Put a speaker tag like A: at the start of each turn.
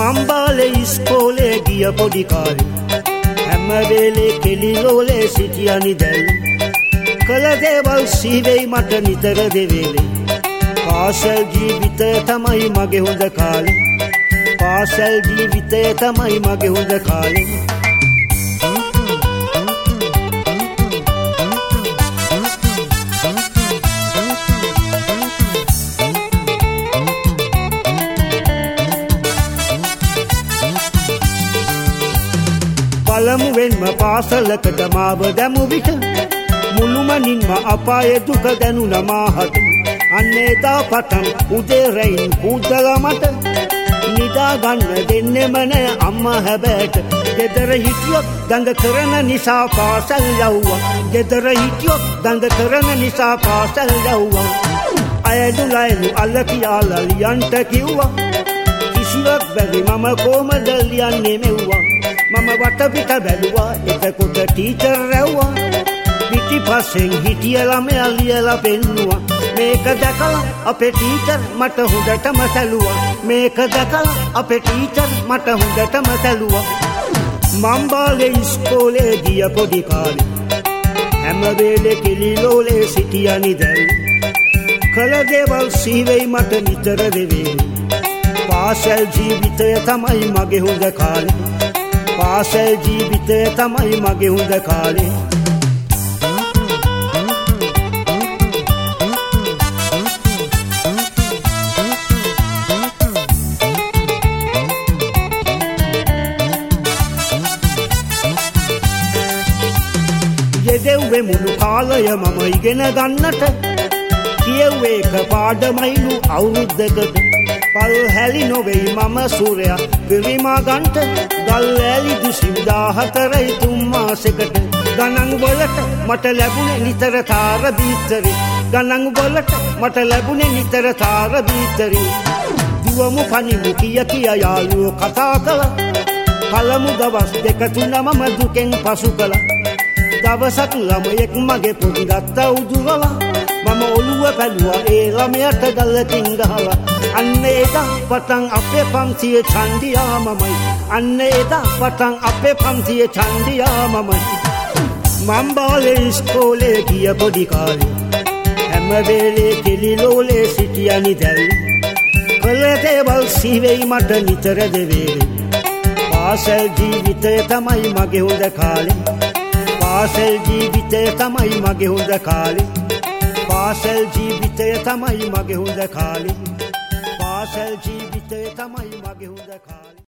A: මං බාලේ ඉස්කෝලේ ගිය පොඩි කාලේ හැම වෙලේ කෙලිලෝලේ සිටියනි දැල්ලේ කළ දේවල් සීවෙයි මට නිතර දෙවේලේ පාසල් ජීවිතය තමයි මගේ හොඳ කාලේ පාසල් ජීවිතය තමයි මගේ හොඳ කාලේ පළමුවෙන්ම පාසලකට මාව දැමු විට මුළුමනින්ම අපායේ දුක දැනුණ මාහට අන්න එදා පටන් උදේ රැයින් පුදලා මට නිදා ගන්න දෙන්නෙම නෑ අම්මා හැබෑට ගෙදර හිටියොත් දඟ කරන නිසා පාසල් යව්වා ගෙදර හිටියොත් දඟ කරන නිසා පාසල් යව්වා අයදුලයිනු අල්ල කියලා ලියන්ට කිව්වා කිසිවක් බැරි මම කොහමද ලියන්නේ මෙව්වා මම වටපිට බැලුවා එතකොට ටීචර් රැව්වා පිටිපස්සෙන් හිටිය ළමයා ලියලා පෙන්නුවා මේක දැකලා අපේ ටීචර් මට හොඳටම සැලුවා මේක දැකලා අපේ ටීචර් මට හොඳටම සැලුවා මං බාලේ ඉස්කෝලේ ගිය පොඩි කාලේ හැම වෙලේ කෙලිලෝලේ සිටියනි දැල්ලේ කළ දේවල් සීවෙයි මට නිතර දෙවේලේ පාසල් ජීවිතය තමයි මගේ හොඳ කාලේ පාසල් ජීවිතය තමයි මගේ හොඳ කාලේ යෙදෙව්වේ මුළු කාලය මම ඉගෙන ගන්නට කියෙව්වේ එක පාඩමයිලු අවුරුද්දකට පල් හැලි නොවෙයි මම සූරයා පිරිමා ගන්ට ගල් ඇලි 214යි 3 මාසෙකට ගණන් වලට මට ලැබුණේ නිතර තාර බීතරේ ගණන් වලට මට ලැබුණේ නිතර තාර බීතරේ දුවමු කනිමු කිය යාළුවෝ කතා කළා පළමු දවස් දෙක තුන මම දුකෙන් පසු කළා දවසක් ළමයෙක් මගේ පොඩි ගත්ත උදුරලා මම ඔළුව බැලුවා ඒ ළමයට ගල්ලකින් ගහලා අන්න එදා පටන් අපේ පන්තියේ ඡන්දියා මමයි අන්න එදා පටන් අපේ පන්තියේ ඡන්දියා මමයි මං බාලේ ඉස්කෝලේ ගිය පොඩි කාලේ හැම වෙලේ කෙලිලෝලේ සිටියනි දැල්ලේ කළ දේවල් සීවෙයි මට නිතර දෙවේලේ පාසල් ජීවිතය තමයි මගේ හොඳ කාලේ පාසල් ජීවිතය තමයි මගේ හොඳ කාලේ පාසල් ජීවිතය තමයි මගේ හොඳ කාලේ පාසල් ජීවිතය තමයි මගේ හොඳ කාලේ